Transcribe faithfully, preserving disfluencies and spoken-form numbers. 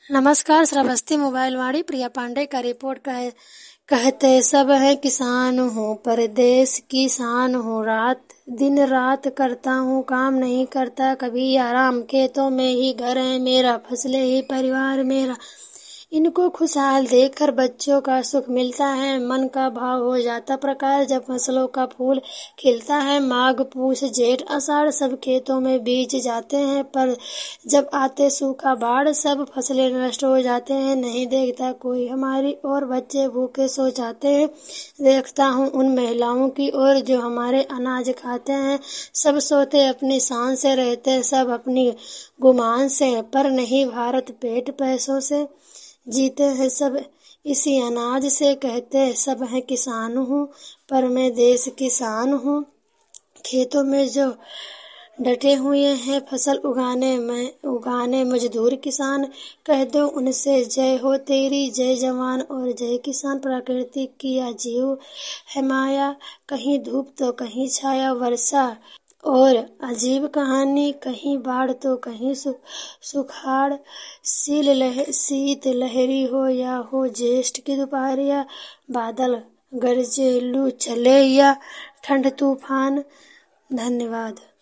नमस्कार। श्रावस्ती मोबाइल वाणी प्रिया पांडे का रिपोर्ट कहे कहते सब है किसान हूँ, परदेश की शान हूँ। रात दिन रात करता हूँ, काम नहीं करता कभी आराम। खेतों में ही घर है मेरा, फसलें ही परिवार मेरा। इनको खुशहाल देखकर बच्चों का सुख मिलता है, मन का भाव हो जाता प्रकाश जब फसलों का फूल खिलता है। माघ पूस जेठ आषाढ़ सब खेतों में बीज जाते हैं, पर जब आते सूखा बाढ़ सब फसलें नष्ट हो जाते हैं। नहीं देखता कोई हमारी और बच्चे भूखे सो जाते हैं। देखता हूँ उन महिलाओं की ओर जो हमारे अनाज खाते हैं। सब सोते अपनी शान से, रहते सब अपनी गुमान से, पर नहीं भारत पेट पैसों से। जीते हैं सब इसी अनाज से, कहते सब हैं किसान हूँ, पर मैं देश की शान हूँ। खेतों में जो डटे हुए हैं फसल उगाने में उगाने मजदूर किसान, कह दो उनसे जय हो तेरी, जय जवान और जय किसान। प्रकृति की या जीव है माया, कहीं धूप तो कहीं छाया, वर्षा और अजीब कहानी, कहीं बाढ़ तो कहीं सुखाड़। शील लह, शीत लहरी हो या हो ज्येष्ठ की दोपहरिया, बादल गरजे लू चले या ठंड तूफान। धन्यवाद।